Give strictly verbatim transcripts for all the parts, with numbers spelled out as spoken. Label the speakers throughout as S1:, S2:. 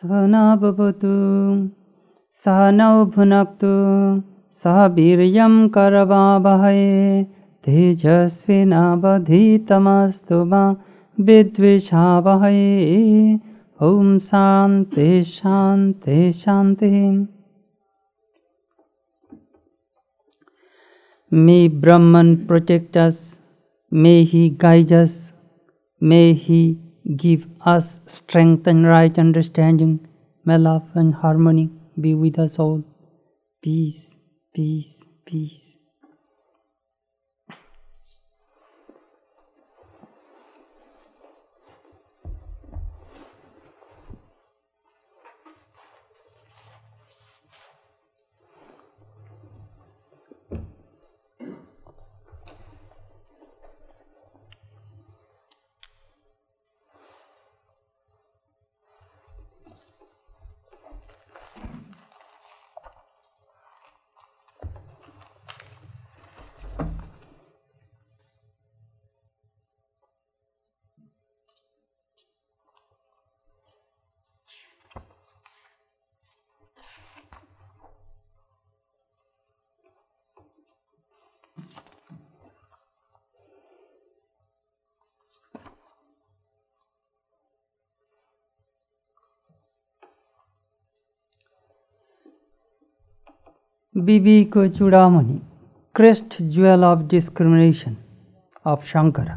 S1: सहना भवतु सहनौ भुनक्तु सह वीर्यं करवावहै तेजस्विनावधीतमस्तु मा विद्विषावहै। Om Shanti Shanti Shanti. May Brahman protect us, may He guide us, may He give us strength and right understanding. May love and harmony be with us all. Peace, peace, peace. Viveka Chudamani, crest jewel of discrimination of Shankara.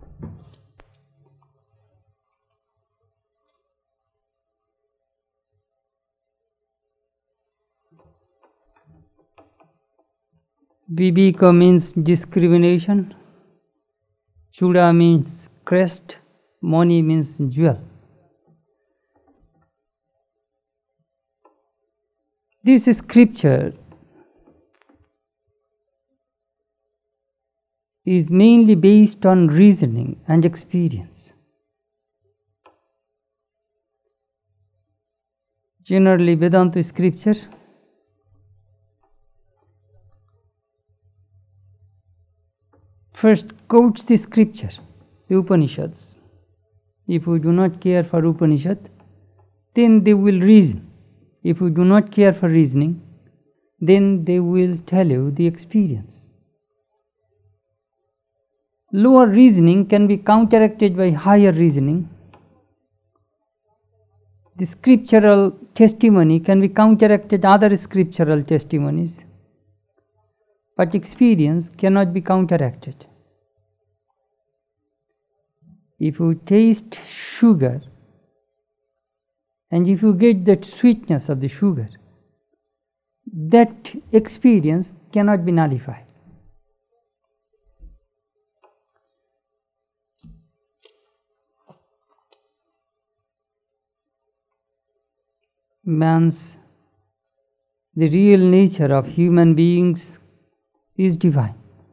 S1: Viveka means discrimination, Chuda means crest, Mani means jewel. This scripture is mainly based on reasoning and experience. Generally, Vedanta scripture first quotes the scripture, the Upanishads. If we do not care for Upanishad, then they will reason. If we do not care for reasoning, then they will tell you the experience. Lower reasoning can be counteracted by higher reasoning. The scriptural testimony can be counteracted by other scriptural testimonies. But experience cannot be counteracted. If you taste sugar, and if you get that sweetness of the sugar, that experience cannot be nullified. Man's, the real nature of human beings is divine.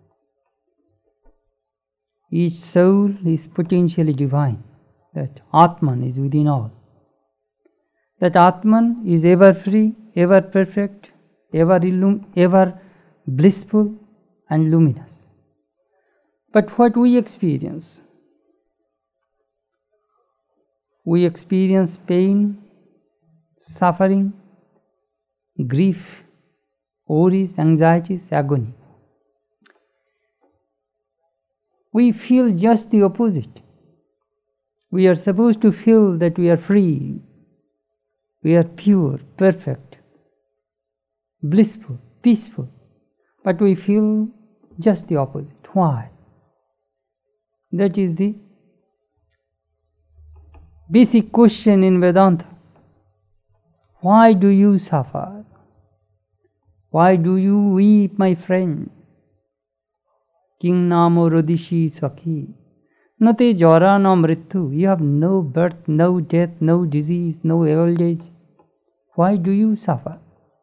S1: Each soul is potentially divine. That Atman is within all. That Atman is ever free, ever perfect, ever illum- ever blissful and luminous. But what we experience? We experience pain, suffering, grief, worries, anxieties, agony. We feel just the opposite. We are supposed to feel that we are free, we are pure, perfect, blissful, peaceful. But we feel just the opposite. Why? That is the basic question in Vedanta. Why do you suffer? Why do you weep, my friend? King Namo Rodishi Swaki. Nate Jara no Mrityu. You have no birth, no death, no disease, no old age. Why do you suffer?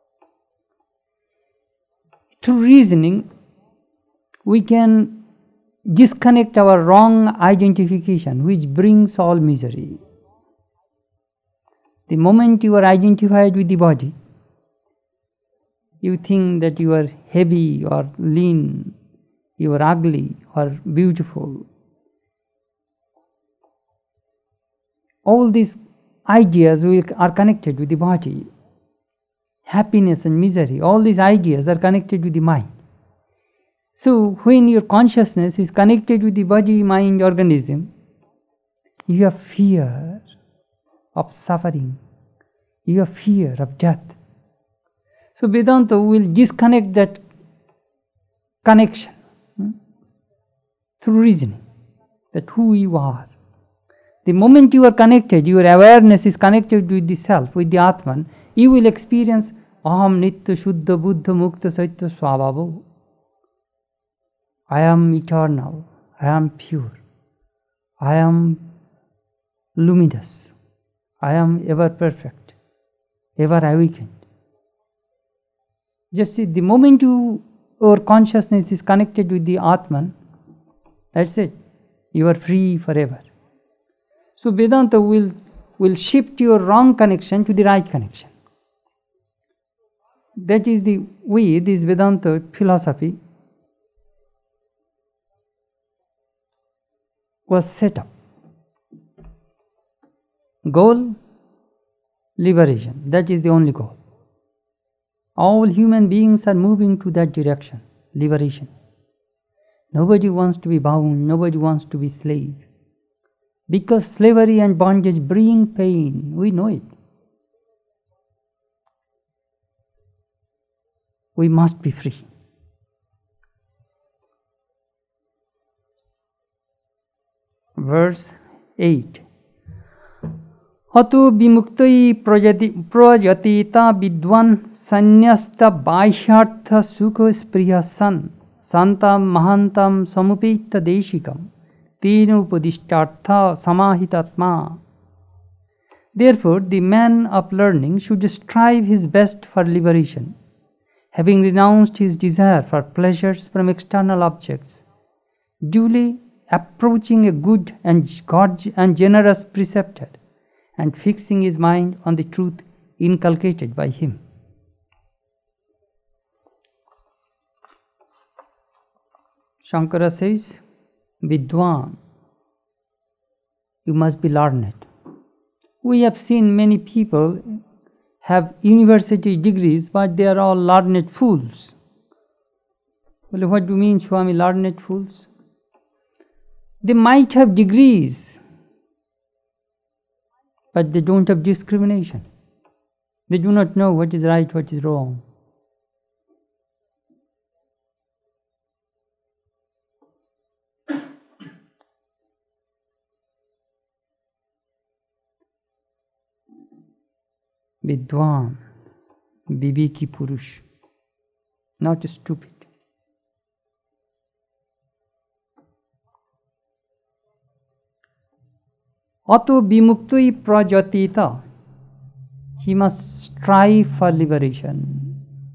S1: Through reasoning, we can disconnect our wrong identification, which brings all misery. The moment you are identified with the body, you think that you are heavy or lean, you are ugly or beautiful. All these ideas will, are connected with the body. Happiness and misery, all these ideas are connected with the mind. So when your consciousness is connected with the body, mind, organism, you have fear of suffering, you have fear of death. So Vedanta will disconnect that connection hmm, through reasoning, that who you are. The moment you are connected, your awareness is connected with the self, with the Atman, you will experience Aham Nitya Shuddha Buddha Mukta Saitya Swabhava. I am eternal, I am pure, I am luminous, I am ever perfect, ever awakened. Just see, the moment you, your consciousness is connected with the Atman, that's it, you are free forever. So Vedanta will, will shift your wrong connection to the right connection. That is the way this Vedanta philosophy was set up. Goal, liberation. That is the only goal. All human beings are moving to that direction, liberation. Nobody wants to be bound, nobody wants to be slave. Because slavery and bondage bring pain, we know it. We must be free. Verse eight. Ato vimuktai prajatita vidwan sanyasta bahyartha sukha spriya san santam mahantam samupita deshikam tenu upadishtartha samahitatma. Therefore, the man of learning should strive his best for liberation, having renounced his desire for pleasures from external objects, duly approaching a good and God and generous preceptor, and fixing his mind on the truth inculcated by him. Shankara says, Vidwan, you must be learned. We have seen many people have university degrees, but they are all learned fools. Well, what do you mean, Swami, learned fools? They might have degrees, but they don't have discrimination. They do not know what is right, what is wrong. Vidwan, Viveki Purush, not stupid. Ato vimuktoi prajatita, he must strive for liberation.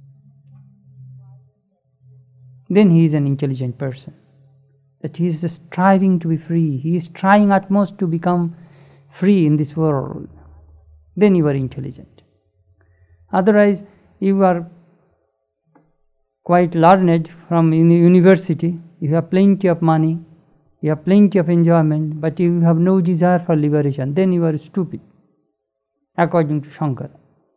S1: Then he is an intelligent person. That he is striving to be free. He is trying utmost to become free in this world. Then you are intelligent. Otherwise, you are quite learned from university, you have plenty of money, you have plenty of enjoyment, but you have no desire for liberation. Then you are stupid, according to Shankara.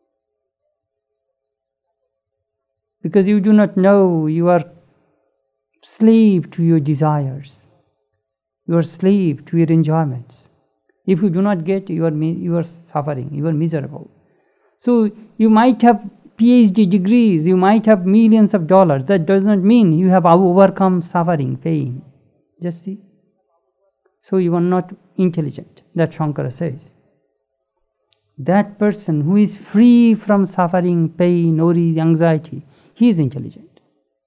S1: Because you do not know, you are slave to your desires. You are slave to your enjoyments. If you do not get, you are, you are suffering, you are miserable. So you might have PhD degrees, you might have millions of dollars. That does not mean you have overcome suffering, pain. Just see. So you are not intelligent. That Shankara says. That person who is free from suffering, pain, or anxiety, he is intelligent.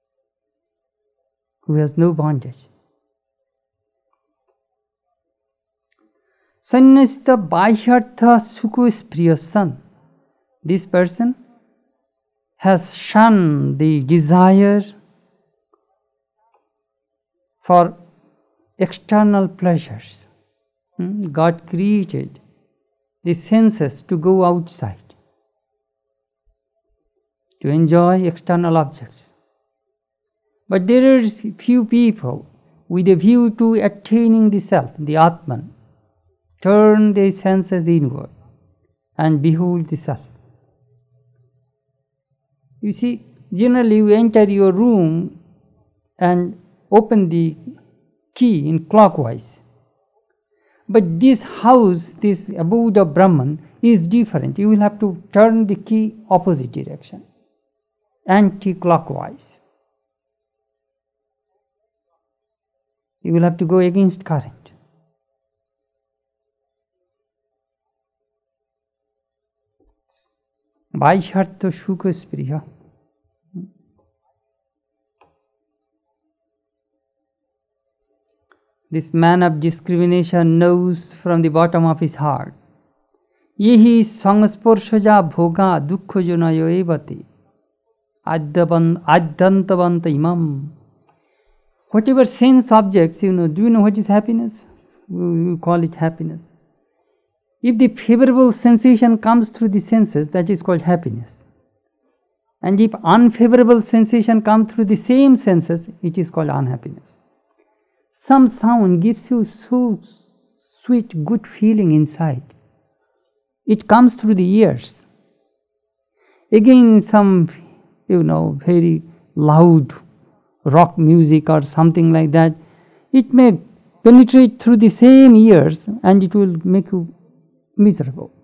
S1: Who has no bondage. Sannasta bahyartha sukho spriyasan. This person has shunned the desire for external pleasures. Hmm? God created the senses to go outside, to enjoy external objects. But there are few people with a view to attaining the self, the Atman, turn their senses inward and behold the self. You see, generally you enter your room and open the key in clockwise. But this house, this abode of Brahman is different. You will have to turn the key opposite direction, anti-clockwise. You will have to go against current. Vaishartha Sukha Spriya. This man of discrimination knows from the bottom of his heart. Yehi sangsporshaja bhoga dukkha jonayo evati adyantavanta imam. Whatever sense objects, you know, do you know what is happiness? We call it happiness. If the favorable sensation comes through the senses, that is called happiness. And if unfavorable sensation comes through the same senses, it is called unhappiness. Some sound gives you so sweet, good feeling inside. It comes through the ears. Again, some, you know, very loud rock music or something like that, it may penetrate through the same ears and it will make you miserable.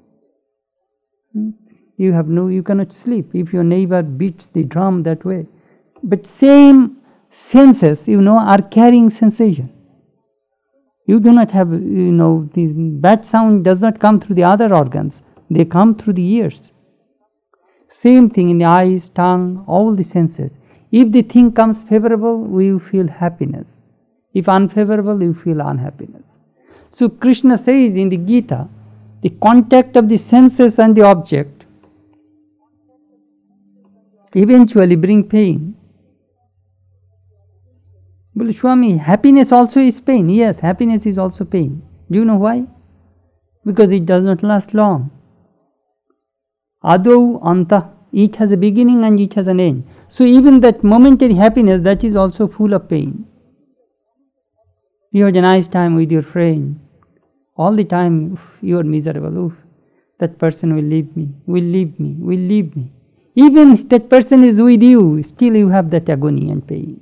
S1: You have no, you cannot sleep if your neighbor beats the drum that way. But same senses, you know, are carrying sensation. You do not have, you know, this bad sound does not come through the other organs. They come through the ears. Same thing in the eyes, tongue, all the senses. If the thing comes favorable, we feel happiness. If unfavorable, you feel unhappiness. So Krishna says in the Gita, the contact of the senses and the object eventually bring pain. Well, Swami, happiness also is pain. Yes, happiness is also pain. Do you know why? Because it does not last long. Adau anta, it has a beginning and it has an end. So even that momentary happiness, that is also full of pain. You had a nice time with your friend. All the time, oof, you are miserable. Oof, that person will leave me, will leave me, will leave me. Even if that person is with you, still you have that agony and pain.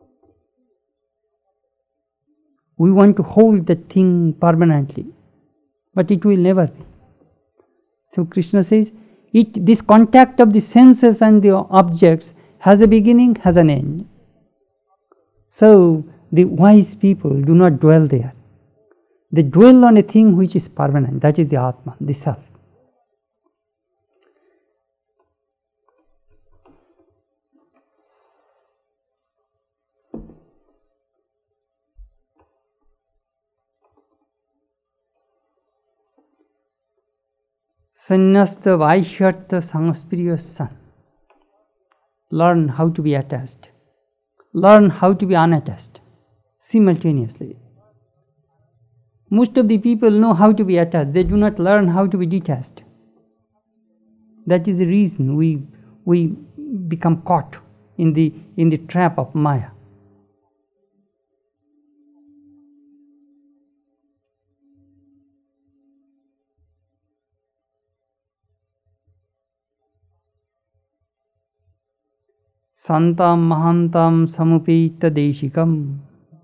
S1: We want to hold that thing permanently, but it will never be. So Krishna says, it, this contact of the senses and the objects has a beginning, has an end. So the wise people do not dwell there. They dwell on a thing which is permanent, that is the Atma, the Self. Sannyasta Vaishartha Sangspiriya San. Learn how to be attached. Learn how to be unattached simultaneously. Most of the people know how to be attached. They do not learn how to be detached. That is the reason we we become caught in the in the trap of Maya. Santam Mahantam Samupita Deshikam.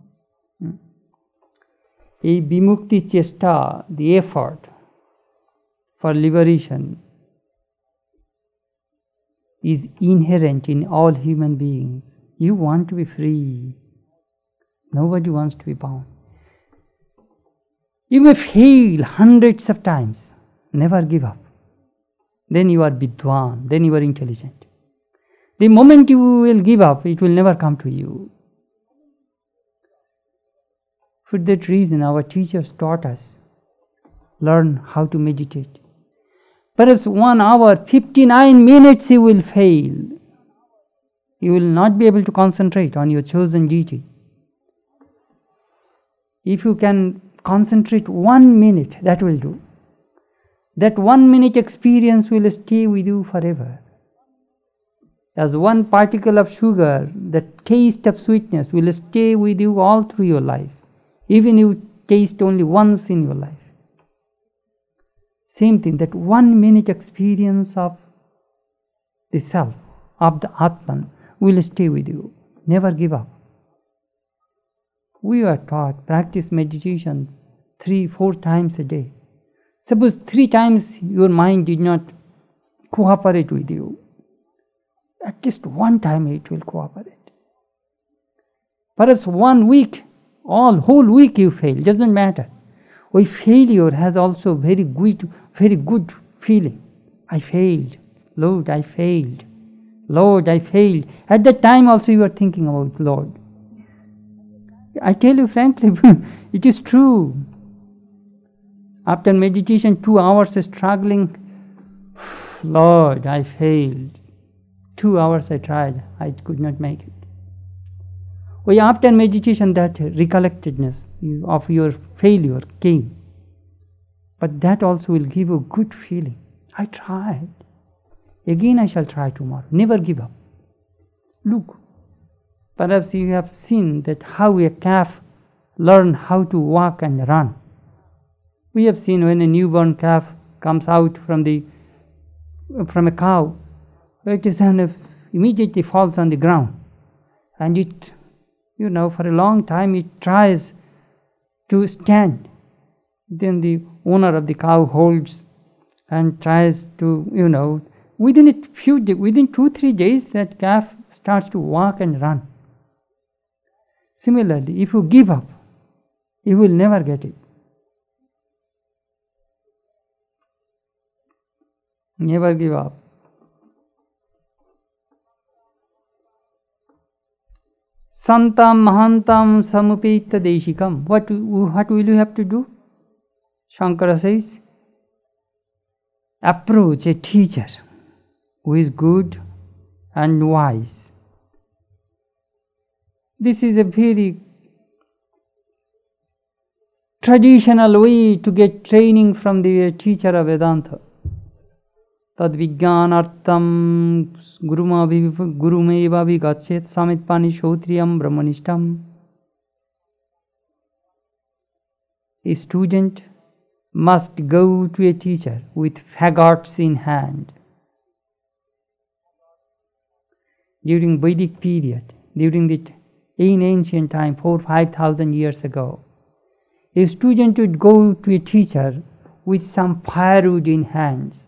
S1: A Vimukti Chesta, the effort for liberation, is inherent in all human beings. You want to be free. Nobody wants to be bound. You may fail hundreds of times. Never give up. Then you are Vidwan. Then you are intelligent. The moment you will give up, it will never come to you. For that reason, our teachers taught us, learn how to meditate. Perhaps one hour, fifty-nine minutes you will fail. You will not be able to concentrate on your chosen duty. If you can concentrate one minute, that will do. That one minute experience will stay with you forever. As one particle of sugar, the taste of sweetness will stay with you all through your life, even if you taste only once in your life. Same thing, that one minute experience of the self, of the Atman, will stay with you. Never give up. We are taught, practice meditation three, four times a day. Suppose three times your mind did not cooperate with you. At least one time it will cooperate. Perhaps one week, all whole week you fail, doesn't matter. Why failure has also very good, very good feeling. I failed. Lord, I failed. Lord, I failed. At that time also you are thinking about Lord. I tell you frankly, it is true. After meditation, two hours struggling, Lord, I failed. Two hours I tried, I could not make it. Well, after meditation, that recollectedness of your failure came. But that also will give you a good feeling. I tried. Again I shall try tomorrow. Never give up. Look, perhaps you have seen that how a calf learns how to walk and run. We have seen when a newborn calf comes out from the from a cow, it is then immediately falls on the ground, and it, you know, for a long time it tries to stand. Then the owner of the cow holds and tries to, you know, within a few within two three days that calf starts to walk and run. Similarly, if you give up, you will never get it. Never give up. Santam Mahantam Samupita Deshikam. What, what will you have to do? Shankara says, approach a teacher who is good and wise. This is a very traditional way to get training from the teacher of Vedanta. Tad vijnanartam gurumeva vigachet samitpani shotriyam brahmanishtam. A student must go to a teacher with fagots in hand. During Vedic period, during the in ancient time, four five thousand years ago, a student would go to a teacher with some firewood in hands.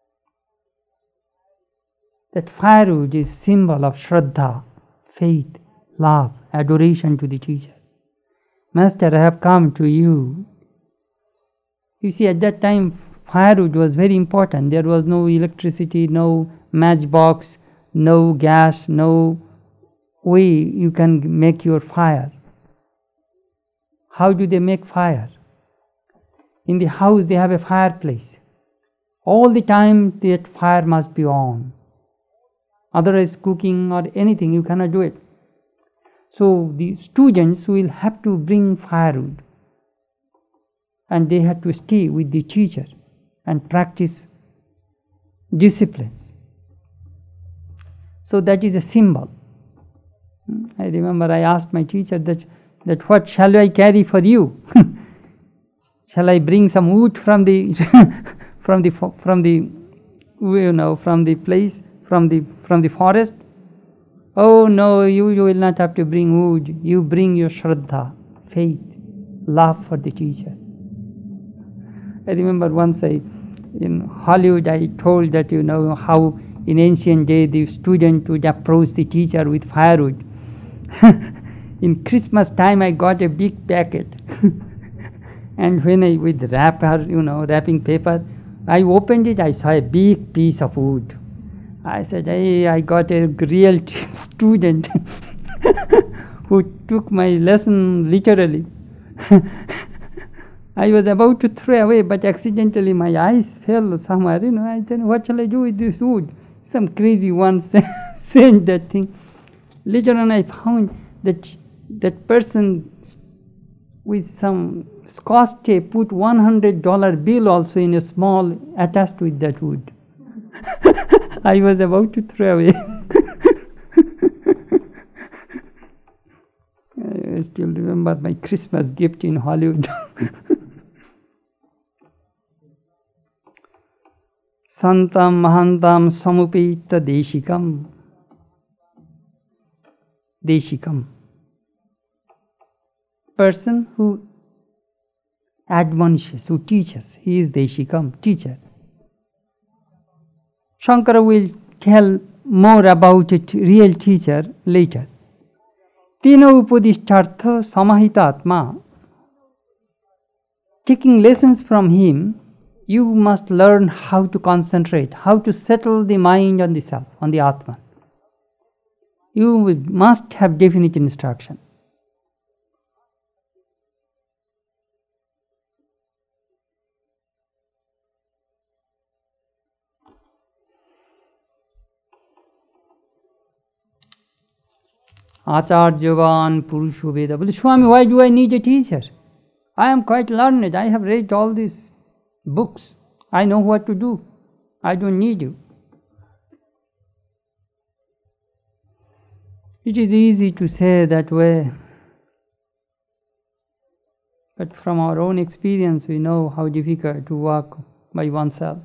S1: That firewood is symbol of Shraddha, faith, love, adoration to the teacher. Master, I have come to you. You see, at that time, firewood was very important. There was no electricity, no matchbox, no gas, no way you can make your fire. How do they make fire? In the house they have a fireplace. All the time that fire must be on. Otherwise cooking or anything, you cannot do it. So the students will have to bring firewood, and they have to stay with the teacher and practice disciplines. So that is a symbol. I remember I asked my teacher that, that what shall I carry for you? Shall I bring some wood from the from the from the you know from the place from the from the forest? Oh no, you, you will not have to bring wood. You bring your Shraddha, faith, love for the teacher. I remember once I in Hollywood I told that you know how in ancient day the student would approach the teacher with firewood. In Christmas time I got a big packet. And when I with wrapper, you know, wrapping paper, I opened it, I saw a big piece of wood. I said, hey, I got a real student who took my lesson literally. I was about to throw away, but accidentally my eyes fell somewhere. You know, I said, what shall I do with this wood? Some crazy one sent that thing. Later on I found that that person with some Scotch tape put one hundred dollar bill also in a small attached with that wood. I was about to throw away. I still remember my Christmas gift in Hollywood. Santam Mahantam Samupita Deshikam. Deshikam. Person who admonishes, who teaches, he is Deshikam, teacher. Shankara will tell more about it, real teacher, later. Tino Upadishtartha Samahita Atma. Taking lessons from him, you must learn how to concentrate, how to settle the mind on the self, on the Atma. You must have definite instruction. Acharyavan Purusho Veda. But Swami, why do I need a teacher? I am quite learned. I have read all these books. I know what to do. I don't need you. It is easy to say that way. But from our own experience, we know how difficult to walk by oneself.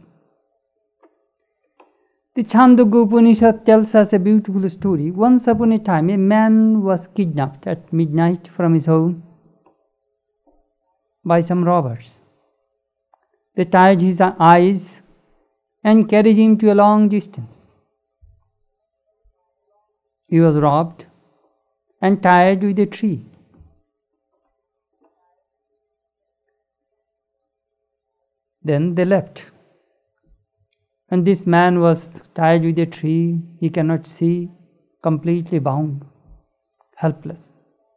S1: The Chandogya Upanishad tells us a beautiful story. Once upon a time, a man was kidnapped at midnight from his home by some robbers. They tied his eyes and carried him to a long distance. He was robbed and tied with a tree. Then they left. And this man was tied with a tree, he cannot see, completely bound, helpless.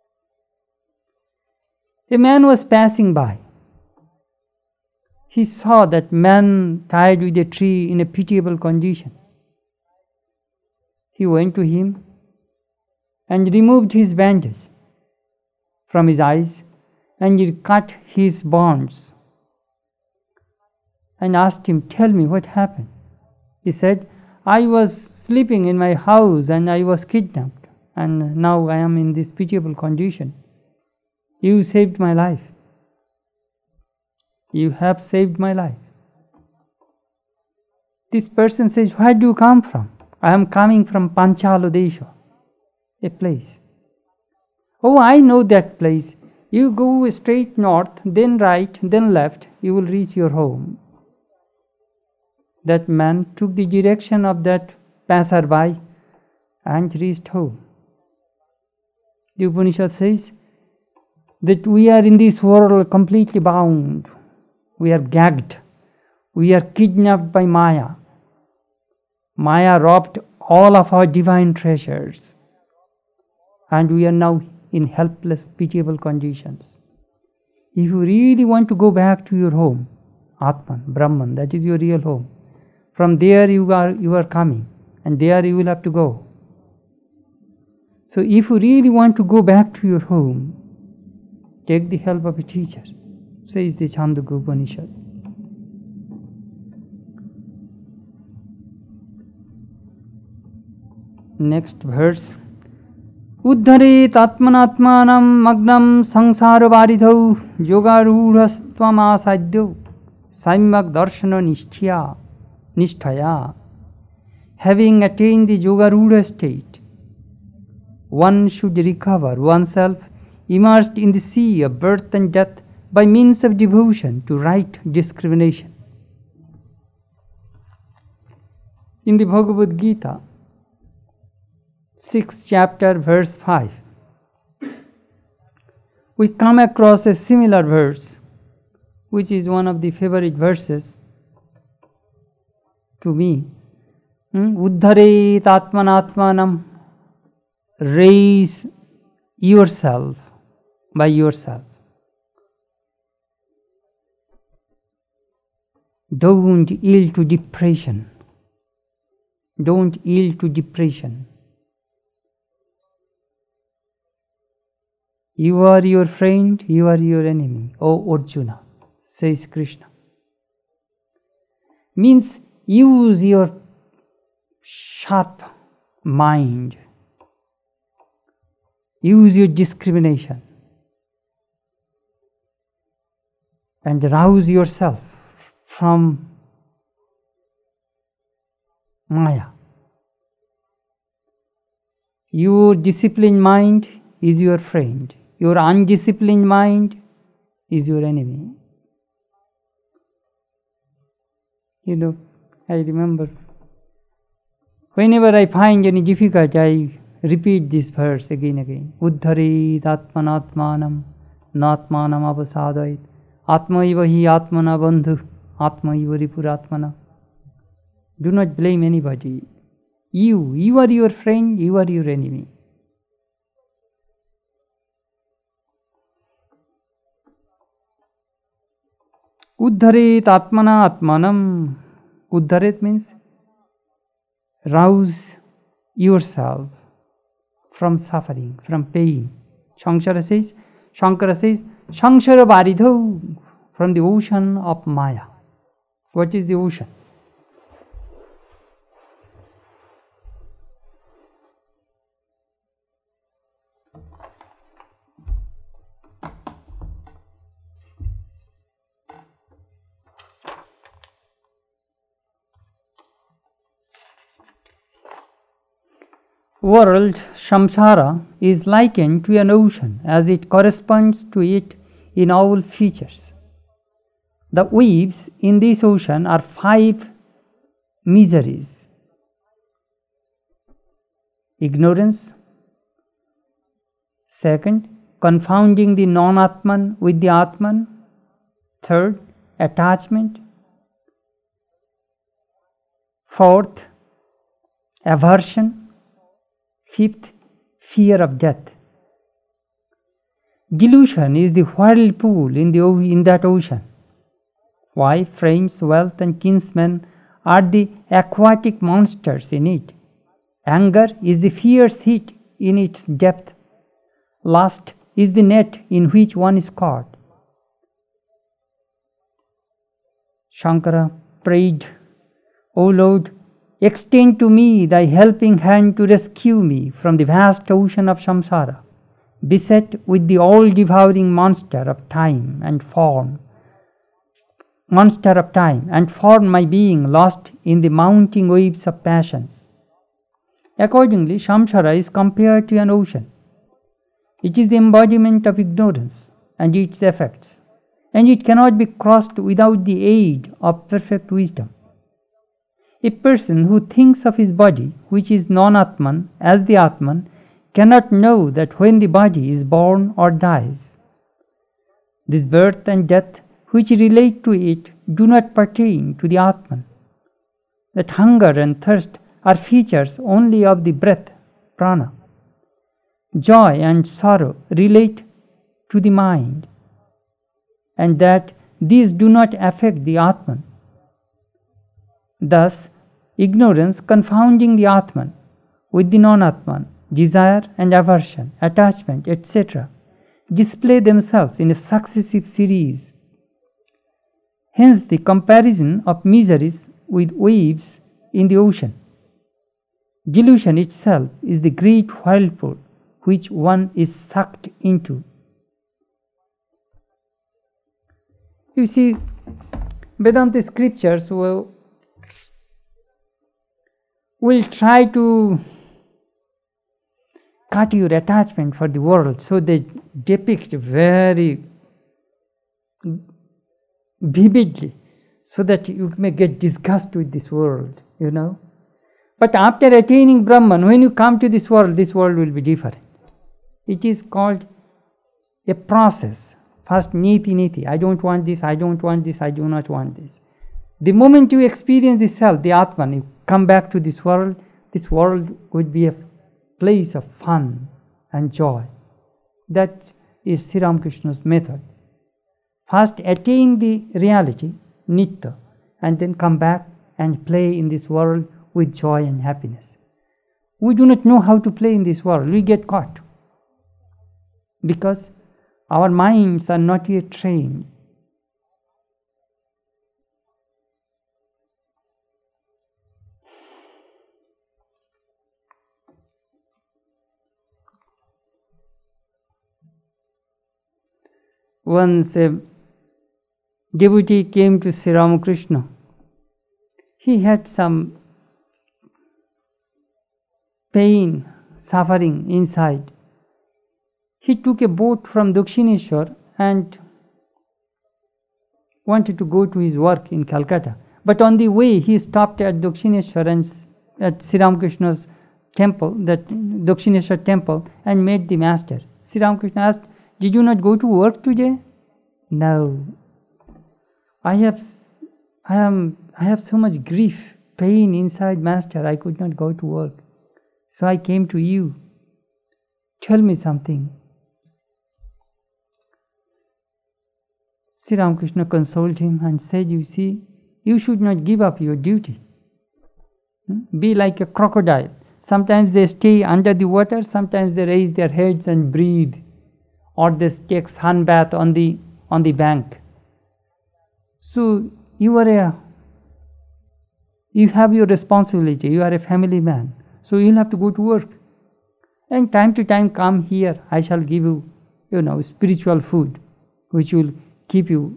S1: A man was passing by. He saw that man tied with a tree in a pitiable condition. He went to him and removed his bandage from his eyes and he cut his bonds and asked him, "Tell me what happened." He said, "I was sleeping in my house and I was kidnapped and now I am in this pitiable condition. You saved my life. You have saved my life." This person says, "Where do you come from?" "I am coming from Panchala Desha, a place." "Oh, I know that place. You go straight north, then right, then left, you will reach your home." That man took the direction of that passerby and reached home. The Upanishad says that we are in this world completely bound. We are gagged. We are kidnapped by Maya. Maya robbed all of our divine treasures. And we are now in helpless, pitiable conditions. If you really want to go back to your home, Atman, Brahman, that is your real home. From there you are you are coming, and there you will have to go. So if you really want to go back to your home, take the help of a teacher, says the Chandogya Upanishad. Next verse. Uddharet atmanatmanam magnam sangsara varidhau yogarudhastvam asadyo samyak darshana nishtya nisthaya. Having attained the yogarudha state, one should recover oneself immersed in the sea of birth and death by means of devotion to right discrimination. In the Bhagavad Gita, sixth chapter, verse five, we come across a similar verse, which is one of the favorite verses to me. Uddharet atmanatmanam, raise yourself by yourself. Don't yield to depression. Don't yield to depression. You are your friend, you are your enemy, O Arjuna, says Krishna. Means use your sharp mind. Use your discrimination. And rouse yourself from Maya. Your disciplined mind is your friend. Your undisciplined mind is your enemy. You know, I remember whenever I find any difficulty, I repeat this verse again and again. Uddharet atmanatmanam natmanam avasadait atmaiva hi atmana bandhu atmaiva ripuratmana. Do not blame anybody. You, you are your friend, you are your enemy. Uddharet atmana atmanam. Uddharet means rouse yourself from suffering, from pain. Shankara says, Shankara says, Shankara Varidho, from the ocean of Maya. What is the ocean? World, samsara, is likened to an ocean as it corresponds to it in all features. The waves in this ocean are five miseries: ignorance, second, confounding the non-Atman with the Atman, third, attachment, fourth, aversion, fifth, fear of death. Delusion is the whirlpool in, the, in that ocean. Wife, friends, wealth and kinsmen are the aquatic monsters in it. Anger is the fierce heat in its depth. Lust is the net in which one is caught. Shankara prayed, O Lord, extend to me thy helping hand to rescue me from the vast ocean of samsara, beset with the all-devouring monster of time and form, monster of time and form my being lost in the mounting waves of passions. Accordingly, samsara is compared to an ocean. It is the embodiment of ignorance and its effects, and it cannot be crossed without the aid of perfect wisdom. A person who thinks of his body, which is non-Atman, as the Atman, cannot know that when the body is born or dies, this birth and death which relate to it do not pertain to the Atman. That hunger and thirst are features only of the breath, prana. Joy and sorrow relate to the mind, and that these do not affect the Atman. Thus, ignorance confounding the Atman with the non-Atman, desire and aversion, attachment, et cetera, display themselves in a successive series. Hence the comparison of miseries with waves in the ocean. Delusion itself is the great whirlpool which one is sucked into. You see, Vedanta scriptures will will try to cut your attachment for the world, so they depict very vividly so that you may get disgust with this world, you know. But after attaining Brahman, when you come to this world, this world will be different. It is called a process. First, niti niti, I don't want this, I don't want this, I do not want this. The moment you experience the self, the Atman, you come back to this world, this world would be a place of fun and joy. That is Sri Ramakrishna's method. First attain the reality, nitya, and then come back and play in this world with joy and happiness. We do not know how to play in this world. We get caught because our minds are not yet trained. Once a devotee came to Sri Ramakrishna. He had some pain, suffering inside. He took a boat from Dakshineshwar and wanted to go to his work in Calcutta. But on the way, he stopped at Dakshineshwar and at Sri Ramakrishna's temple, that Dakshineshwar temple, and met the master. Sri Ramakrishna asked, "Did you not go to work today?" "No. I have, I am, I have so much grief, pain inside, master. I could not go to work. So I came to you. Tell me something." Sri Ramakrishna consoled him and said, "You see, you should not give up your duty. Be like a crocodile. Sometimes they stay under the water, sometimes they raise their heads and breathe, or they take sun bath on the on the bank. So you are a you have your responsibility. You are a family man. So you'll have to go to work. And time to time come here. I shall give you, you know, spiritual food, which will keep you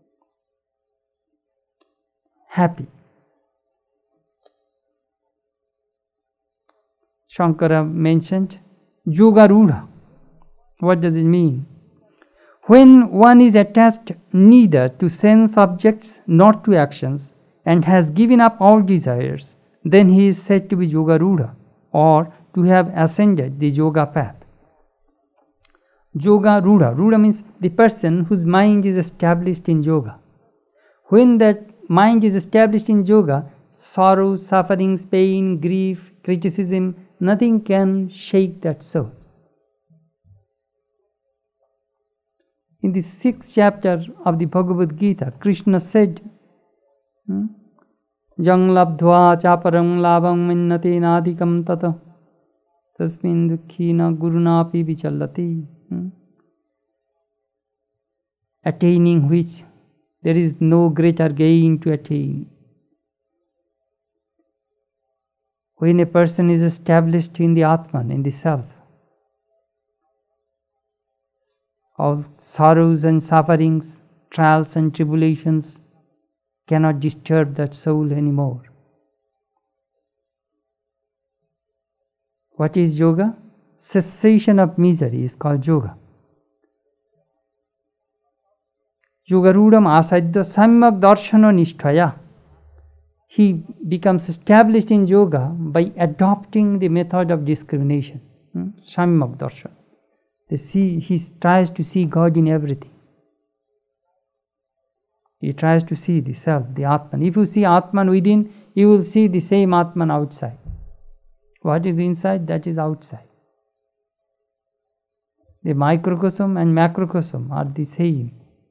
S1: happy." Shankara mentioned Yogarudha. What does it mean? When one is attached neither to sense objects nor to actions and has given up all desires, then he is said to be Yogarudha, or to have ascended the yoga path. Yoga Rudha. Rudha means the person whose mind is established in yoga. When that mind is established in yoga, sorrow, sufferings, pain, grief, criticism, nothing can shake that soul. In the sixth chapter of the Bhagavad Gita, Krishna said, hmm, "Jang labdhva chaparam labam minnate nadikam tata tasmin dukkhina gurunapi vichallati." Hmm? Attaining which there is no greater gain to attain. When a person is established in the Atman, in the Self, all sorrows and sufferings, trials and tribulations cannot disturb that soul anymore. What is yoga? Cessation of misery is called yoga. Yogarudam asadya samyak darshana nishtaya. He becomes established in yoga by adopting the method of discrimination. Hmm? Samyak darshan. They see, he tries to see God in everything. He tries to see the self, the Atman. If you see Atman within, you will see the same Atman outside. What is inside, that is outside. The microcosm and macrocosm are the same.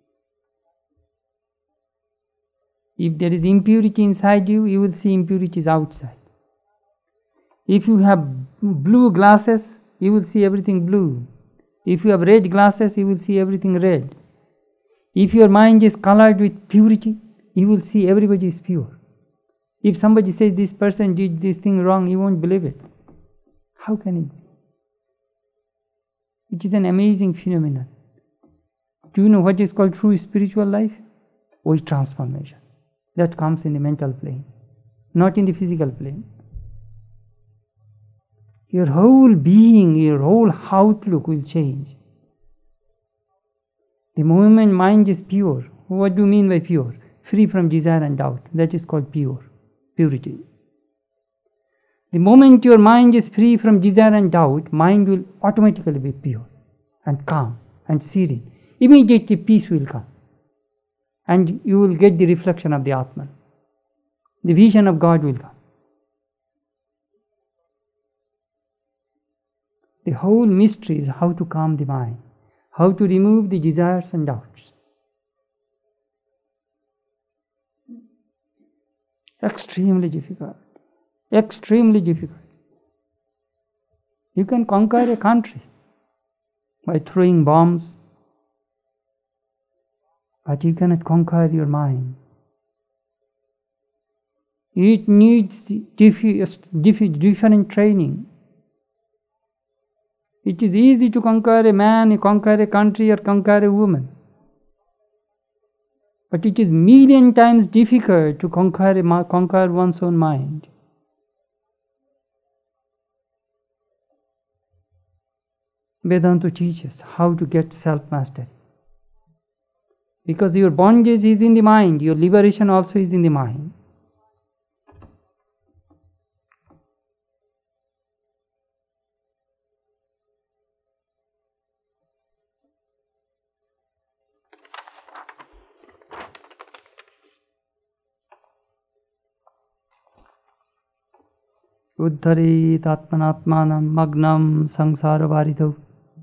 S1: If there is impurity inside you, you will see impurities outside. If you have blue glasses, you will see everything blue. If you have red glasses, you will see everything red. If your mind is colored with purity, you will see everybody is pure. If somebody says this person did this thing wrong, you won't believe it. How can it be? It is an amazing phenomenon. Do you know what is called true spiritual life? With transformation. That comes in the mental plane, not in the physical plane. Your whole being, your whole outlook will change. The moment mind is pure, what do you mean by pure? Free from desire and doubt. That is called pure, purity. The moment your mind is free from desire and doubt, mind will automatically be pure and calm and serene. Immediately peace will come. And you will get the reflection of the Atman. The vision of God will come. The whole mystery is how to calm the mind, how to remove the desires and doubts. Extremely difficult. Extremely difficult. You can conquer a country by throwing bombs, but you cannot conquer your mind. It needs different training. It is easy to conquer a man, conquer a country, or conquer a woman. But it is million times difficult to conquer, a, conquer one's own mind. Vedanta teaches how to get self-mastery. Because your bondage is in the mind, your liberation also is in the mind. Uddharet atmanatmanam magnam samsara varidho.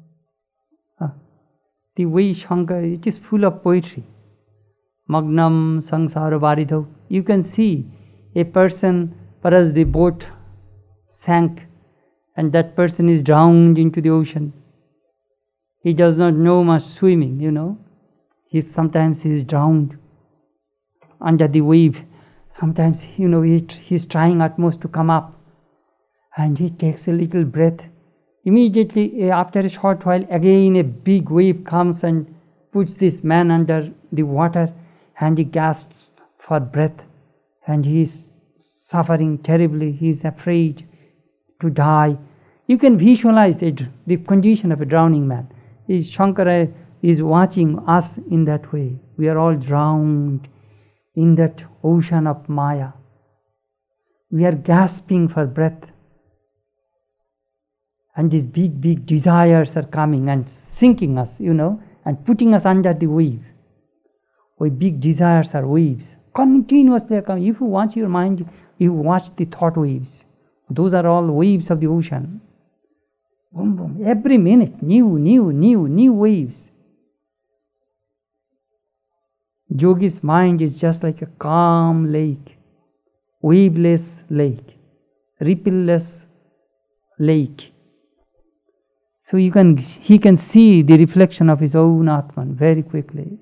S1: The way Shankara, it is full of poetry. Magnam samsara varidho. You can see a person, perhaps the boat sank and that person is drowned into the ocean. He does not know much swimming, you know. He sometimes he is drowned under the wave. Sometimes, you know, he, he is trying utmost to come up. And he takes a little breath. Immediately, after a short while, again a big wave comes and puts this man under the water, and he gasps for breath, and he is suffering terribly. He is afraid to die. You can visualize it, the condition of a drowning man. Is Shankara is watching us in that way. We are all drowned in that ocean of Maya. We are gasping for breath. And these big, big desires are coming and sinking us, you know, and putting us under the wave. Or big desires are waves. Continuously are coming. If you watch your mind, you watch the thought waves. Those are all waves of the ocean. Boom, boom. Every minute, new, new, new, new waves. Yogi's mind is just like a calm lake, waveless lake, rippleless lake. So you can, he can see the reflection of his own Atman very quickly.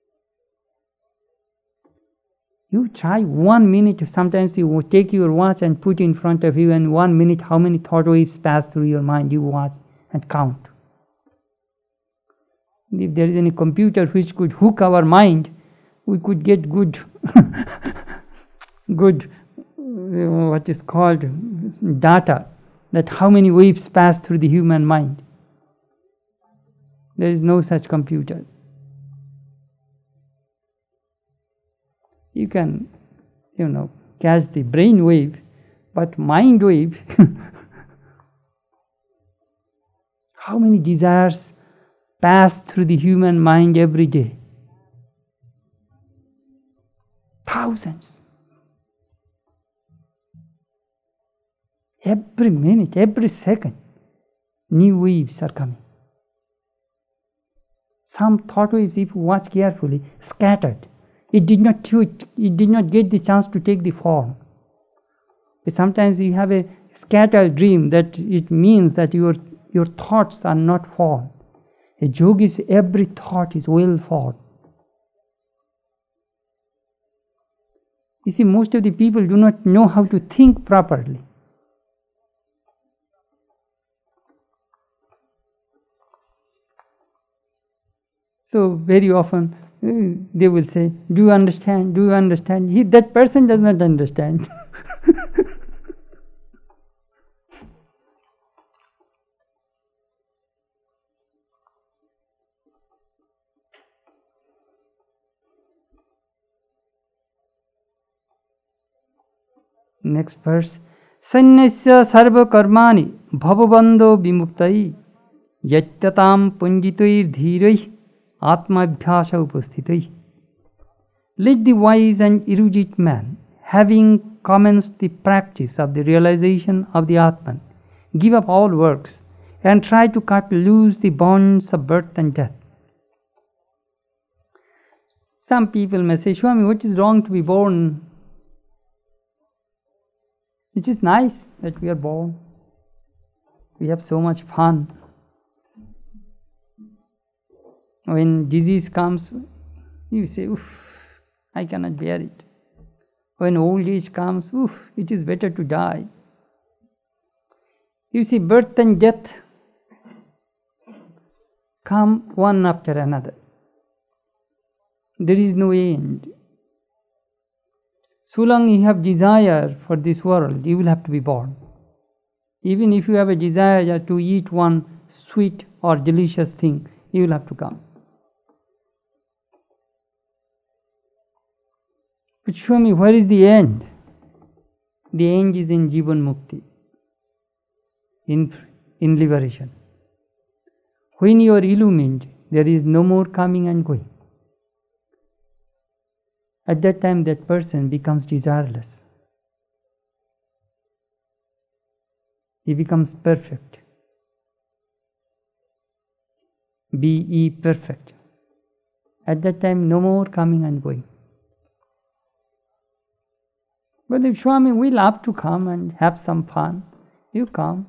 S1: You try one minute, sometimes you take your watch and put in front of you, and one minute how many thought waves pass through your mind, you watch and count. If there is any computer which could hook our mind, we could get good, good, what is called data, that how many waves pass through the human mind. There is no such computer. You can, you know, catch the brain wave, but mind wave, how many desires pass through the human mind every day? Thousands. Every minute, every second, new waves are coming. Some thought waves, if you watch carefully, scattered. It did not it did not get the chance to take the form. But sometimes you have a scattered dream, that it means that your your thoughts are not formed. A yogi's every thought is well formed. You see, most of the people do not know how to think properly. So very often uh, they will say, do you understand? Do you understand? He, that person does not understand. Next verse. Sanyasya sarva karmani bhavabandho vimuktai yatyatam punjitoir dhirai atmabhyasa upasthitai. Let the wise and erudite man, having commenced the practice of the realization of the Atman, give up all works and try to cut loose the bonds of birth and death. Some people may say, Swami, what is wrong to be born? It is nice that we are born. We have so much fun. When disease comes, you say, oof, I cannot bear it. When old age comes, oof, it is better to die. You see, birth and death come one after another. There is no end. So long you have desire for this world, you will have to be born. Even if you have a desire to eat one sweet or delicious thing, you will have to come. But show me, where is the end? The end is in Jivan Mukti, in, in liberation. When you are illumined, there is no more coming and going. At that time, that person becomes desireless. He becomes perfect. Be ye perfect. At that time, no more coming and going. But if Swami, we love to come and have some fun, you come.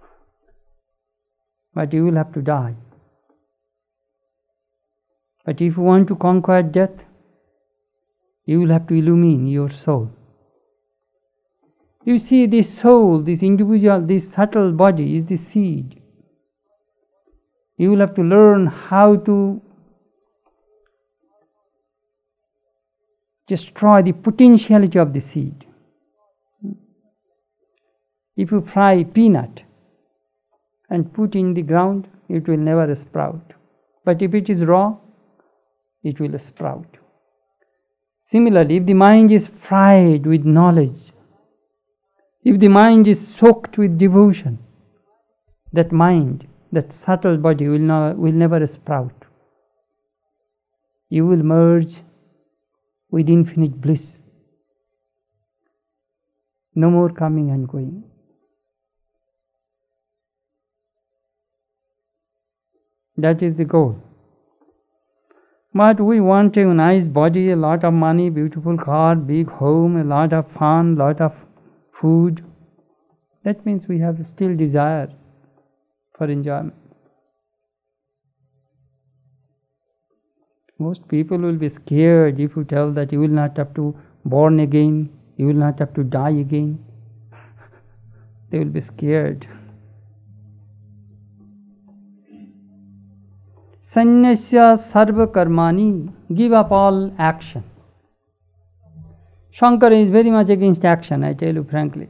S1: But you will have to die. But if you want to conquer death, you will have to illumine your soul. You see, this soul, this individual, this subtle body is the seed. You will have to learn how to destroy the potentiality of the seed. If you fry peanut and put in the ground, it will never sprout. But if it is raw, it will sprout. Similarly, if the mind is fried with knowledge, if the mind is soaked with devotion, that mind, that subtle body will, not, will never sprout. You will merge with infinite bliss. No more coming and going. That is the goal. But we want a nice body, a lot of money, beautiful car, big home, a lot of fun, lot of food. That means we have still desire for enjoyment. Most people will be scared if you tell that you will not have to born again, you will not have to die again. They will be scared. Sanyasya sarva karmani, give up all action. Shankara is very much against action, I tell you frankly.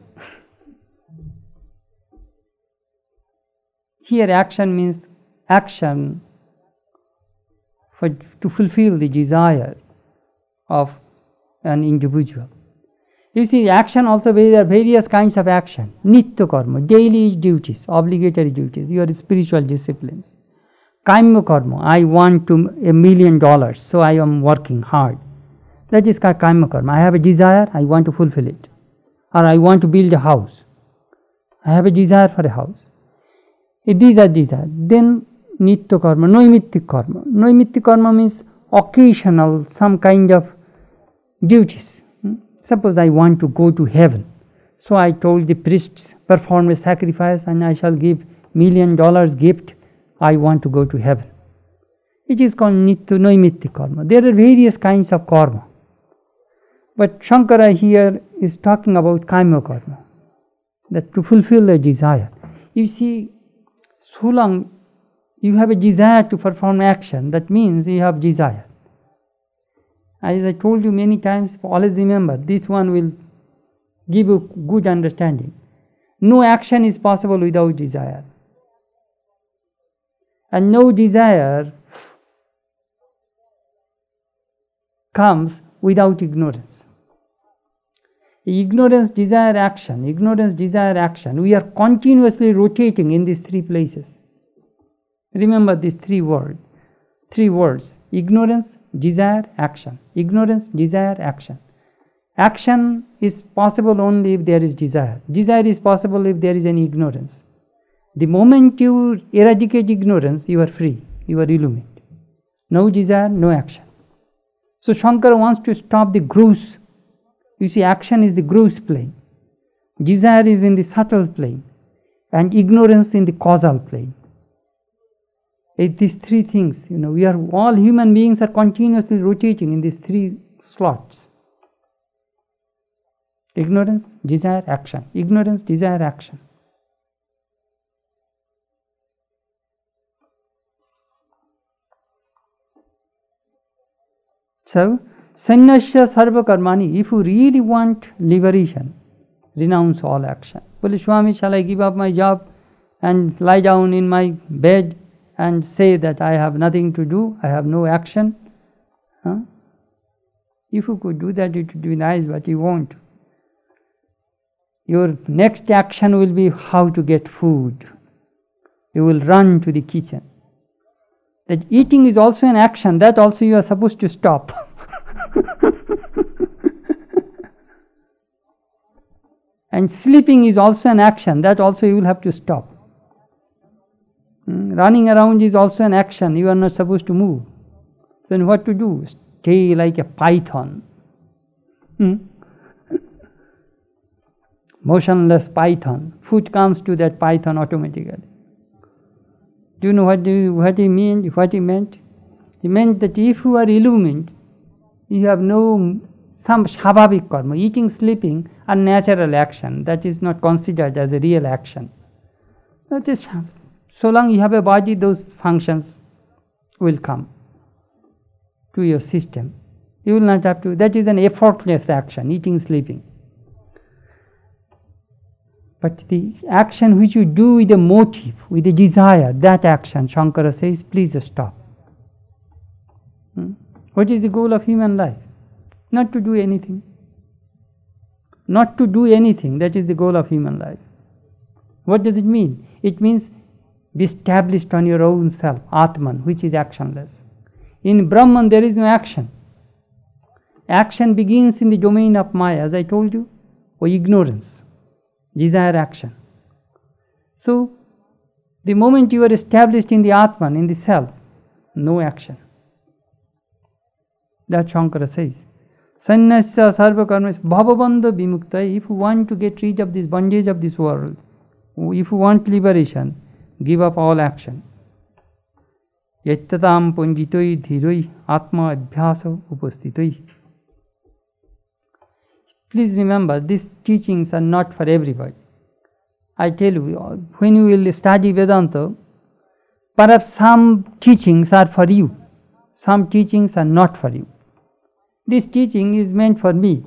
S1: Here action means action for, to fulfill the desire of an individual. You see, action also, there are various kinds of action. Nitya karma, daily duties, obligatory duties, your spiritual disciplines. Kaimya karma, I want to a million dollars, so I am working hard. That is kaimya karma. I have a desire, I want to fulfill it. Or I want to build a house. I have a desire for a house. If these are desires, then nitya karma, noimittik karma. Noimittik karma means occasional, some kind of duties. Suppose I want to go to heaven. So I told the priests, perform a sacrifice and I shall give million dollars gift. I want to go to heaven. It is called nitya noimittik karma. There are various kinds of karma. But Shankara here is talking about kaimya karma, that to fulfill a desire. You see, so long you have a desire to perform action, that means you have desire. As I told you many times, always remember, this one will give you good understanding. No action is possible without desire. And no desire comes without ignorance. Ignorance, desire, action. Ignorance, desire, action. We are continuously rotating in these three places. Remember these three words. Three words. Ignorance, desire, action. Ignorance, desire, action. Action is possible only if there is desire. Desire is possible if there is any ignorance. The moment you eradicate ignorance, you are free, you are illumined. No desire, no action. So Shankara wants to stop the gross. You see, action is the gross plane. Desire is in the subtle plane. And ignorance in the causal plane. It, these three things, you know, we are, all human beings are continuously rotating in these three slots. Ignorance, desire, action. Ignorance, desire, action. So, sanyasya sarva karmani, if you really want liberation, renounce all action. Well, Swami, shall I give up my job and lie down in my bed and say that I have nothing to do, I have no action. Huh? If you could do that, it would be nice, but you won't. Your next action will be how to get food. You will run to the kitchen. That eating is also an action, that also you are supposed to stop. And sleeping is also an action, that also you will have to stop. Hmm? Running around is also an action, you are not supposed to move. Then what to do? Stay like a python. Hmm? Motionless python. Food comes to that python automatically. Do you know what, do you, what he meant? What he meant? He meant that if you are illumined, you have no some shabhavik karma. Eating, sleeping are natural action. That is not considered as a real action. That is, so long you have a body, those functions will come to your system. You will not have to. That is an effortless action. Eating, sleeping. But the action which you do with a motive, with a desire, that action, Shankara says, please stop. Hmm? What is the goal of human life? Not to do anything. Not to do anything, that is the goal of human life. What does it mean? It means be established on your own self, Atman, which is actionless. In Brahman there is no action. Action begins in the domain of Maya, as I told you, or ignorance. Desire, action. So, the moment you are established in the Atman, in the self, no action. That Shankara says. Sannasya sarva karmas bhavabandha vimukta. If you want to get rid of this bondage of this world, if you want liberation, give up all action. Yattatam punjitoi dhiroi atma abhyasa upastitoi. Please remember, these teachings are not for everybody. I tell you, when you will study Vedanta, perhaps some teachings are for you, some teachings are not for you. This teaching is meant for me.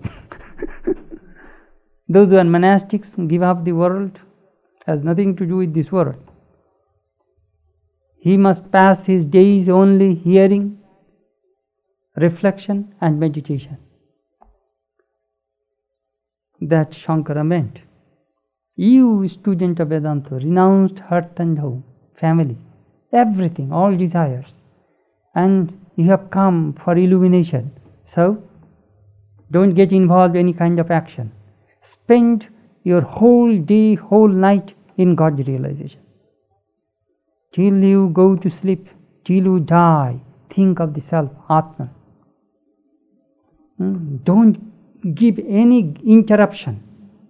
S1: Those who are monastics, give up the world, has nothing to do with this world. He must pass his days only hearing, reflection and meditation. That Shankara meant. You, student of Vedanta, renounced hearth and home, family, everything, all desires, and you have come for illumination. So, don't get involved in any kind of action. Spend your whole day, whole night in God realization. Till you go to sleep, till you die, think of the self, Atman. Hmm? Don't give any interruption.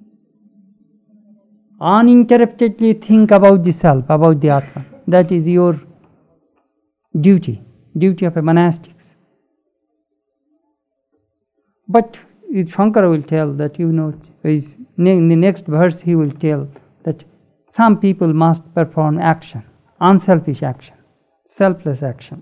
S1: Uninterruptedly think about the self, about the Atman. That is your duty, duty of a monastics. But Shankara will tell that, you know, in the next verse he will tell that some people must perform action, unselfish action, selfless action.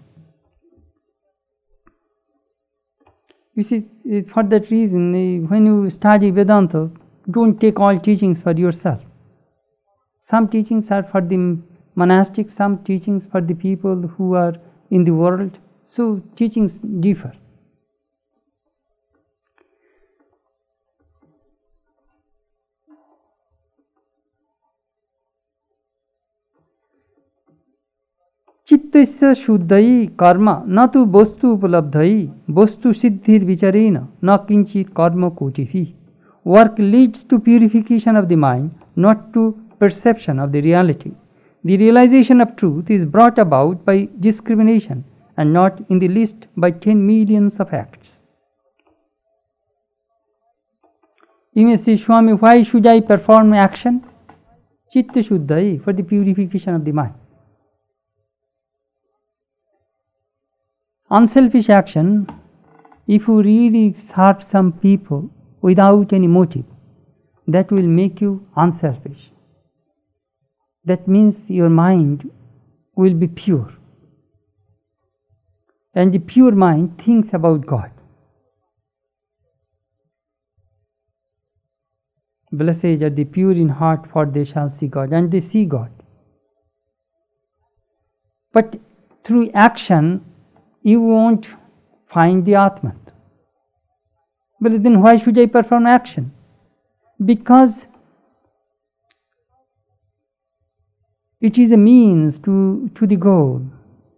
S1: You see, for that reason, when you study Vedanta, don't take all teachings for yourself. Some teachings are for the monastics, some teachings for the people who are in the world. So, teachings differ. चित्तस्य शुद्धई कर्म न तो वस्तु उपलब्धई वस्तु सिद्धिर विचारेण न किंचित कर्म कोटिभि. Work leads to purification of the mind, not to perception of the reality. The realization of truth is brought about by discrimination and not in the least by ten millions of acts. You may say, Swami, why should I perform action? Chitta Shuddhai, for the purification of the mind. Unselfish action, if you really serve some people without any motive, that will make you unselfish. That means your mind will be pure. And the pure mind thinks about God. Blessed are the pure in heart, for they shall see God. And they see God. But through action, you won't find the Atman. But then why should I perform action? Because it is a means to, to the goal.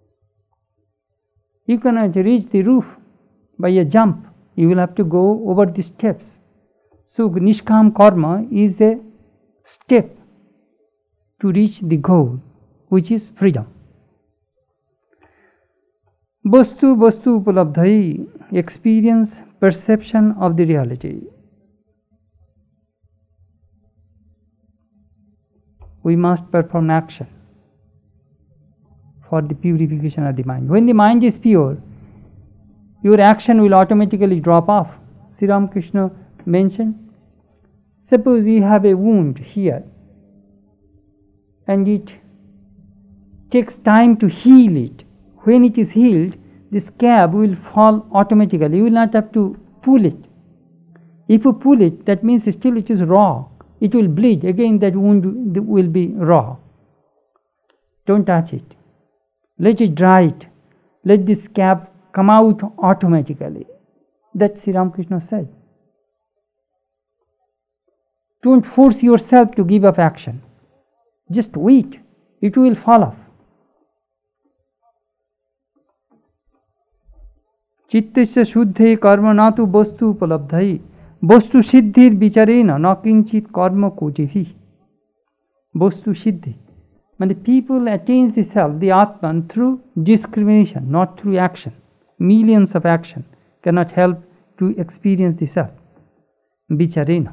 S1: You cannot reach the roof by a jump. You will have to go over the steps. So Nishkam Karma is a step to reach the goal, which is freedom. Vastu Vastu Upalabdhai, experience, perception of the reality. We must perform action for the purification of the mind. When the mind is pure, your action will automatically drop off. Sri Ramakrishna mentioned, suppose you have a wound here and it takes time to heal it. When it is healed, the scab will fall automatically. You will not have to pull it. If you pull it, that means still it is raw. It will bleed. Again, that wound will be raw. Don't touch it. Let it dry it. Let the scab come out automatically. That Sri Ramakrishna said. Don't force yourself to give up action. Just wait. It will fall off. चित्तस्य शुद्धे कर्म न तु वस्तु उपलब्धै वस्तु सिद्धिर विचारेण न किंचित कर्म कोटिभिः. Vastu Siddhi. When the people attains the self, the Atman, through discrimination, not through action. Millions of action cannot help to experience the self. Vicharena.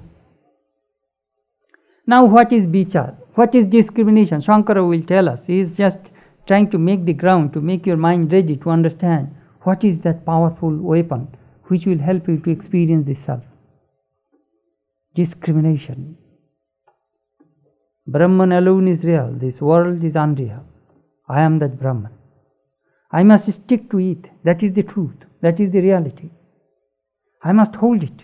S1: Now what is vichar? What is discrimination? Shankara will tell us. He is just trying to make the ground, to make your mind ready to understand what is that powerful weapon which will help you to experience the self. Discrimination. Brahman alone is real. This world is unreal. I am that Brahman. I must stick to it. That is the truth. That is the reality. I must hold it.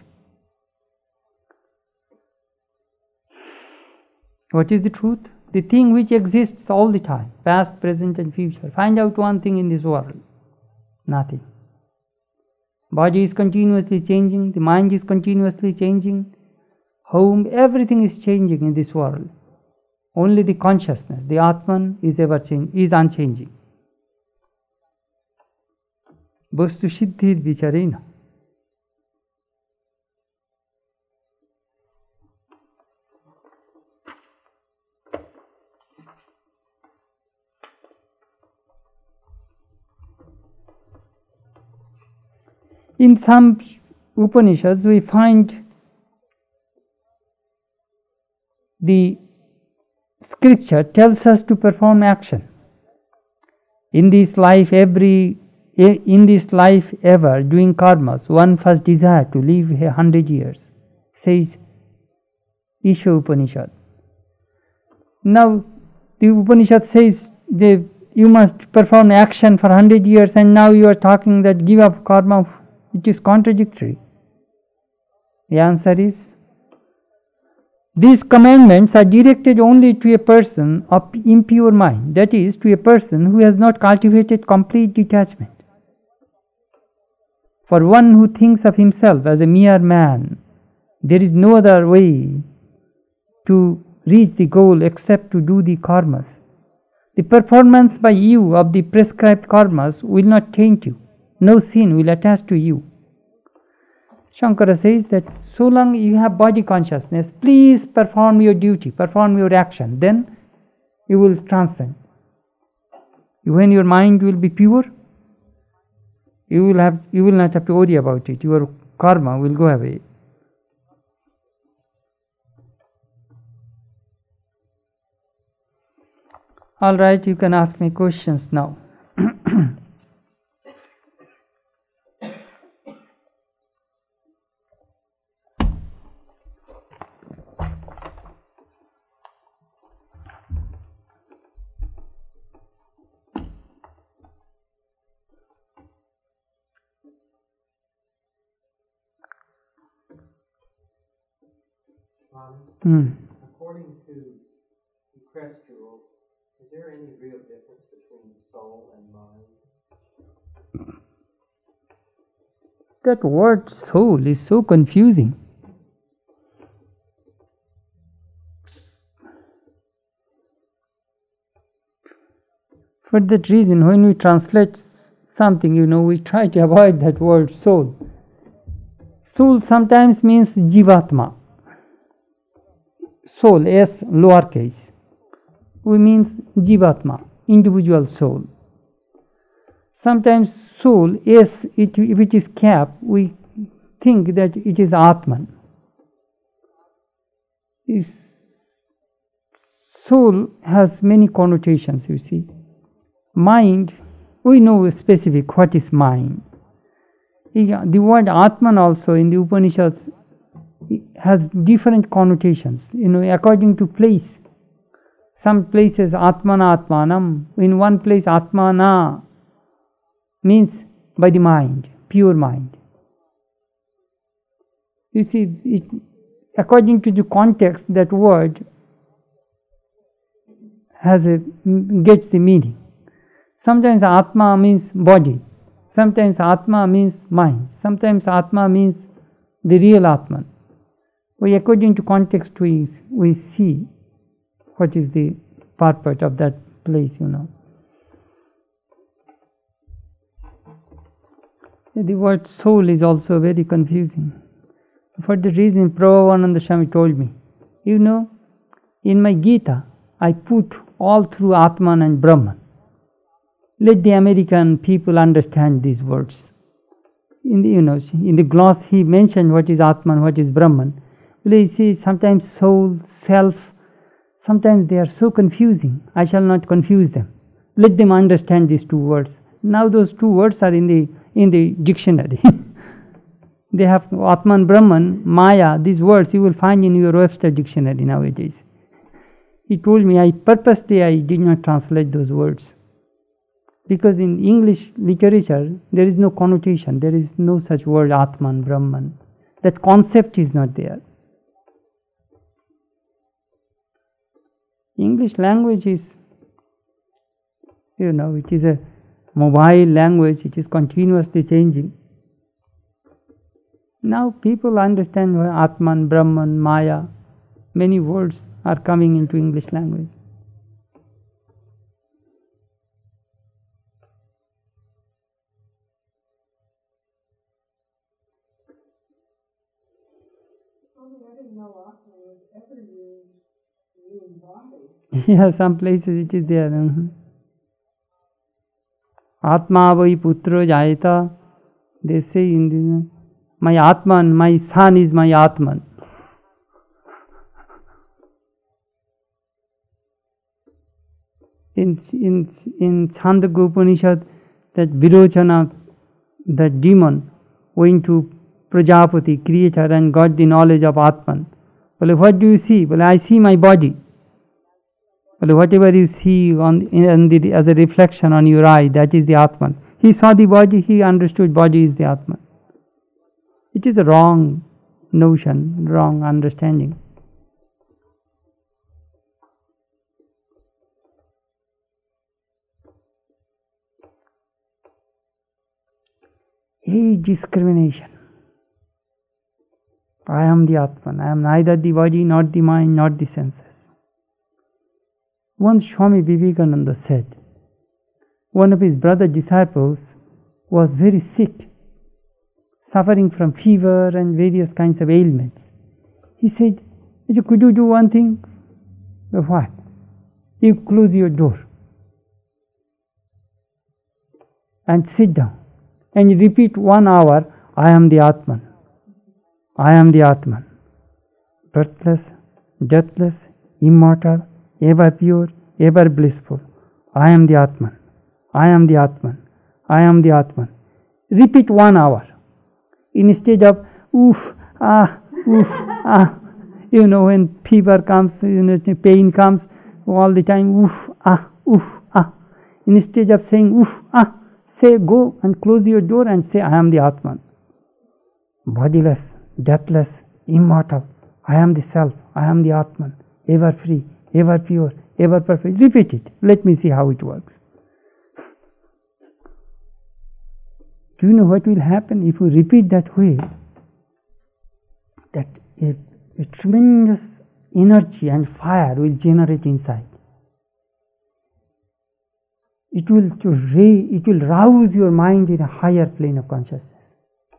S1: What is the truth? The thing which exists all the time, past, present and future. Find out one thing in this world. Nothing. Body is continuously changing. The mind is continuously changing. Home, everything is changing in this world. Only the consciousness, the Atman, is ever change, is unchanging. Vastu Siddhir Vicharena. In some Upanishads, we find the scripture tells us to perform action. In this life, every in this life ever doing karmas, one first desire to live a hundred years, says Isha Upanishad. Now, the Upanishad says that you must perform action for hundred years, and now you are talking that give up karma. It is contradictory. The answer is, these commandments are directed only to a person of impure mind, that is, to a person who has not cultivated complete detachment. For one who thinks of himself as a mere man, there is no other way to reach the goal except to do the karmas. The performance by you of the prescribed karmas will not taint you. No sin will attach to you. Shankara says that so long you have body consciousness, please perform your duty, perform your action, then you will transcend. When your mind will be pure, you will have you will not have to worry about it. Your karma will go away. All right, you can ask me questions now.
S2: Um,
S1: Hmm.
S2: According to Crestview, Is there any real difference between soul and mind?
S1: That word soul is so confusing. For that reason, when we translate something, you know, we try to avoid that word soul. Soul sometimes means jivatma. Soul, S lowercase. We means jivatma, individual soul. Sometimes soul, S, it, if it is cap, we think that it is Atman. Is soul has many connotations, you see. Mind, we know specific what is mind. The word Atman also in the Upanishads has different connotations, you know, according to place. Some places Atmana Atmanam, in one place Atmana means by the mind, pure mind. You see, it, according to the context, that word has a, gets the meaning. Sometimes Atma means body, sometimes Atma means mind, sometimes Atma means the real Atman. We, according to context, we, we see what is the purport of that place, you know. The word soul is also very confusing. For the reason Prabhupada Swami told me, you know, in my Gita, I put all through Atman and Brahman. Let the American people understand these words. In the, you know, in the gloss he mentioned what is Atman, what is Brahman. Well, you see, sometimes soul, self, sometimes they are so confusing. I shall not confuse them. Let them understand these two words. Now those two words are in the in the dictionary. They have Atman, Brahman, Maya, these words you will find in your Webster dictionary nowadays. He told me, I purposely I did not translate those words. Because in English literature, there is no connotation, there is no such word Atman, Brahman. That concept is not there. English language is, you know, it is a mobile language, it is continuously changing. Now people understand Atman, Brahman, Maya. Many words are coming into English language. Yeah, some places it is there. Mm-hmm. Atma vai putra jayata. They say in the, my Atman, my son is my Atman. In in in Chandogya Upanishad, that Virochana, that demon, went to Prajapati, creator, and got the knowledge of Atman. Well, what do you see? Well, I see my body. Well, whatever you see on, in the, as a reflection on your eye, that is the Atman. He saw the body, he understood body is the Atman. It is a wrong notion, wrong understanding. Age discrimination. I am the Atman. I am neither the body, nor the mind, nor the senses. Once Swami Vivekananda said, one of his brother disciples was very sick, suffering from fever and various kinds of ailments. He said, could you do one thing? What? You close your door and sit down and you repeat one hour, I am the Atman. I am the Atman. Birthless, deathless, immortal, ever pure, ever blissful. I am the Atman. I am the Atman. I am the Atman. Repeat one hour. Instead of oof, ah, oof, ah. You know, when fever comes, you know, pain comes, all the time, oof, ah, oof, ah. Instead of saying oof, ah, say go and close your door and say, I am the Atman. Bodiless, deathless, immortal. I am the self. I am the Atman. Ever free, ever pure, ever perfect. Repeat it. Let me see how it works. Do you know what will happen if you repeat that way? That a, a tremendous energy and fire will generate inside. It will to ray, it will rouse your mind in a higher plane of consciousness.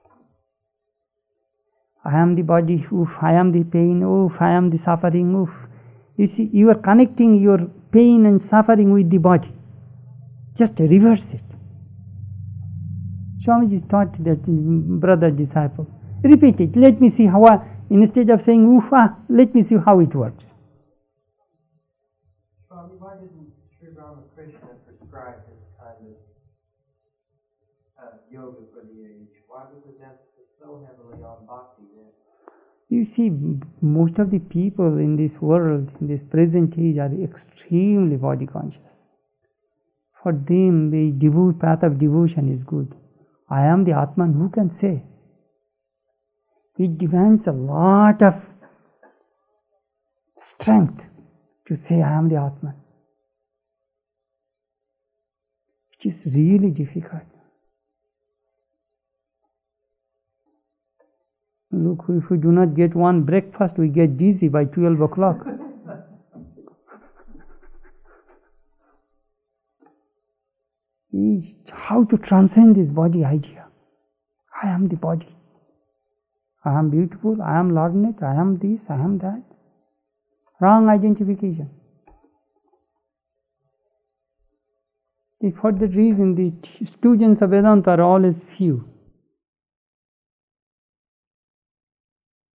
S1: I am the body, oof, I am the pain, oof, I am the suffering, oof. You see, you are connecting your pain and suffering with the body. Just reverse it. Swamiji taught that brother disciple. Repeat it. Let me see how, I, instead of saying oof, ah, let me see how it works.
S2: Swami, why didn't Sri Ramakrishna prescribe this kind of uh, yoga for the age? Why was his emphasis so heavily on bhakti then?
S1: You see, most of the people in this world, in this present age, are extremely body conscious. For them, the devo- path of devotion is good. I am the Atman, who can say? It demands a lot of strength to say I am the Atman. It is really difficult. Look, if we do not get one breakfast, we get dizzy by twelve o'clock. How to transcend this body idea? I am the body. I am beautiful, I am learned, I am this, I am that. Wrong identification. For that reason, the students of Vedanta are always few.